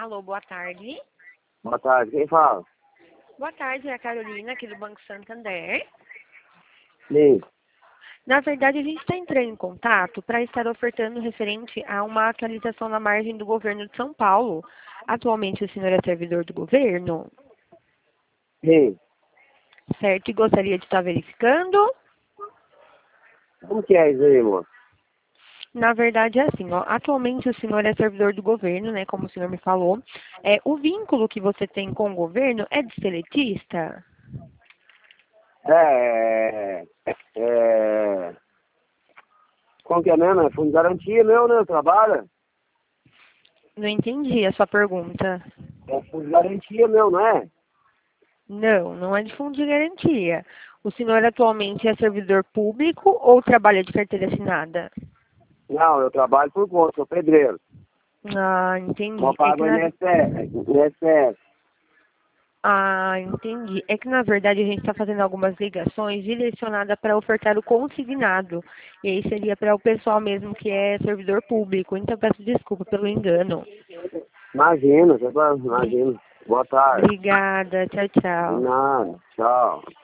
Alô, boa tarde. Boa tarde, quem fala? Boa tarde, é a Carolina, aqui do Banco Santander. Sim. Na verdade, a gente está entrando em contato para estar ofertando referente a uma atualização na margem do governo de São Paulo. Atualmente, o senhor é servidor do governo, Sim. certo? E gostaria de estar verificando. Como que é isso aí, moço? Na verdade, é assim, ó, atualmente o senhor é servidor do governo, né, como o senhor me falou. O vínculo que você tem com o governo é de seletista? É... Como que é mesmo? É fundo de garantia meu, né? Trabalha? Não entendi a sua pergunta. É fundo de garantia meu, não é? Não, não é de fundo de garantia. O senhor atualmente é servidor público ou trabalha de carteira assinada? Não, eu trabalho por conta, sou pedreiro. Ah, entendi. Só pago INSS. Entendi. É que na verdade a gente está fazendo algumas ligações direcionadas para ofertar o consignado. E aí seria para o pessoal mesmo que é servidor público. Então peço desculpa pelo engano. Imagina, imagina. Boa tarde. Obrigada. Tchau, De tchau. nada. Tchau.